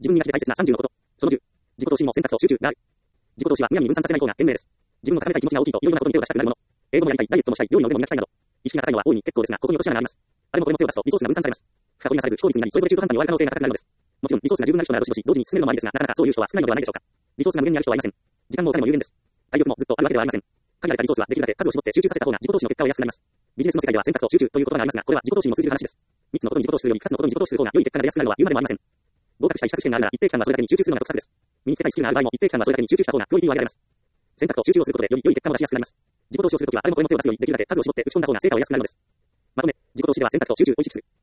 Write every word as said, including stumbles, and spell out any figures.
自分にだけで大切なさんじゅうのこと。そのじゅう。自己投資にも選択と集中がある。自己投資は無駄に分散させない方が賢明です。自分を高めたい気持ちが大きいと、いろいろなことに手を出したくなるもの。英語もやりたい、ダイエットもしたい、料理の腕も磨きたいなど。意識が高いのは大いに結構ですが、ここに落とし穴があります。あれもこれも手を出すとリソースが分散されます。不可抗になされず、非効率になり、それぞれ中途半端に終わる可能性が高くなるのです。もちろん、リソースが十分なる人ならどしどし同時に進めるのもありですが、なかなかそういう人は少ないのではないでしょうか。リソースが無限にある人はいません。時間もお金も有限です。体力もずっとあるわけではありません。限られたリソースはできるだけ数を絞って集中させた方が自己投資の結果を安くなります。ビジネスの世界では選択と集中という言葉がありますが、これは自己投資にも通じる話です。みっつのことに自己投資するよりふたつのことに自己投資する方が良い結果が出やすくなるのは言うまでもありません。合格したい資格試験があるなら一定期間はそれだけに集中するのが得策です。身につけたいスキルがある場合も一定期間はそれだけに集中した方がクオリティを上げられます。選択と集中をすることでより良い結果を出しやすくなります。自己投資をするときはあれもこれも手を出すよりできるだけ数を絞って打ち込んだ方が成果を得やすくなるのです。まとめ、自己投資では選択と集中を意識する。